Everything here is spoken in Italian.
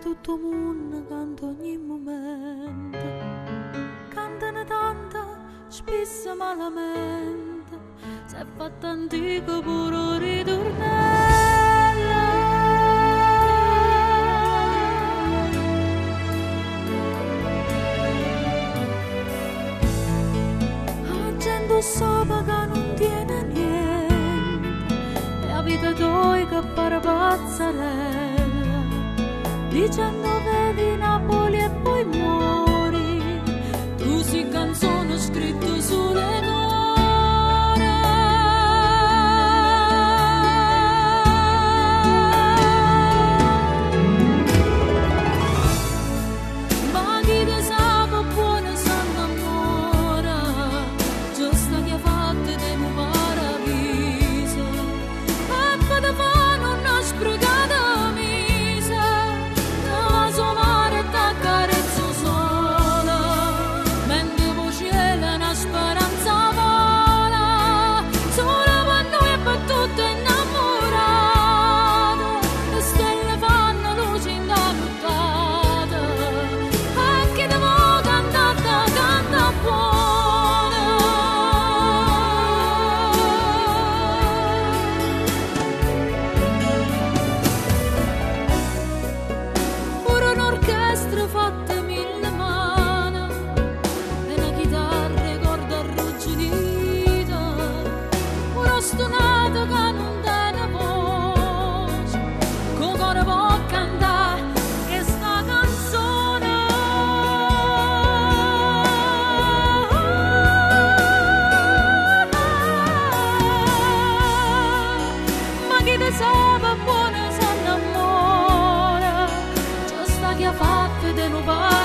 tutto mondo canta ogni momento, cantano tanto, spesso malamente, si è fatta antico pure ritornello. La gente sopra che non tiene niente, e la vita tua che pare pazzarella, dicendo vedi Napoli e poi muori, tu sei canzone scritta sulle cuore. Ma chi te sa che buona s'annamora, giusto che ha fatto di un paradiso, e poi te fanno una sprecata. Buona s'annamora, giusta che ha fatto di nuovo.